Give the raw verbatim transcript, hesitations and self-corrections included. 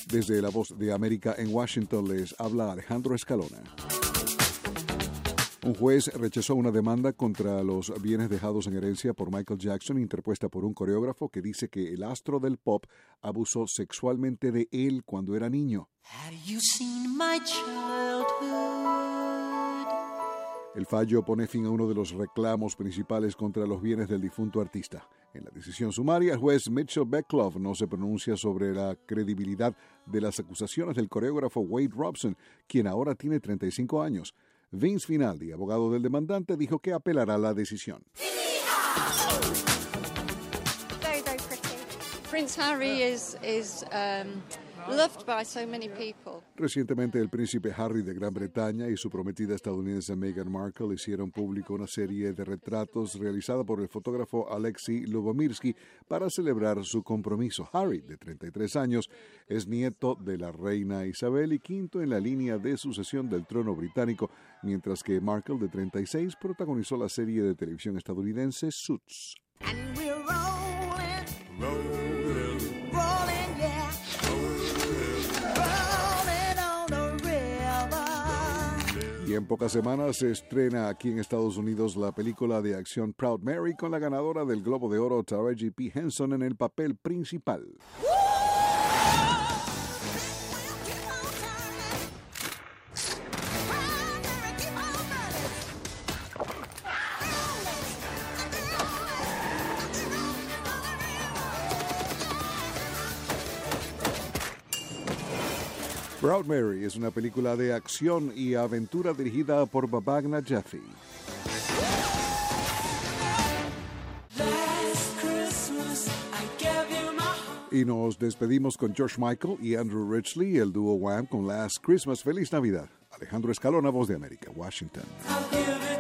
Desde La Voz de América en Washington les habla Alejandro Escalona. Un juez rechazó una demanda contra los bienes dejados en herencia por Michael Jackson, interpuesta por un coreógrafo que dice que el astro del pop abusó sexualmente de él cuando era niño. Have you seen my childhood? El fallo pone fin a uno de los reclamos principales contra los bienes del difunto artista. En la decisión sumaria, el juez Mitchell Beckloff no se pronuncia sobre la credibilidad de las acusaciones del coreógrafo Wade Robson, quien ahora tiene treinta y cinco años. Vince Finaldi, abogado del demandante, dijo que apelará la decisión. Very, very pretty. Prince Harry is, is um, loved by so many people. Recientemente, el príncipe Harry de Gran Bretaña y su prometida estadounidense Meghan Markle hicieron público una serie de retratos realizada por el fotógrafo Alexei Lubomirsky para celebrar su compromiso. Harry, de treinta y tres años, es nieto de la reina Isabel y quinto en la línea de sucesión del trono británico, mientras que Markle, de treinta y seis, protagonizó la serie de televisión estadounidense Suits. And we're rolling, rolling, rolling, yeah. Rolling on the river. Y en pocas semanas se estrena aquí en Estados Unidos la película de acción Proud Mary con la ganadora del Globo de Oro Taraji P. Henson en el papel principal. Proud Mary es una película de acción y aventura dirigida por Babak Najafi. Y nos despedimos con George Michael y Andrew Ridgeley, el dúo Wham con Last Christmas. ¡Feliz Navidad! Alejandro Escalona, Voz de América, Washington.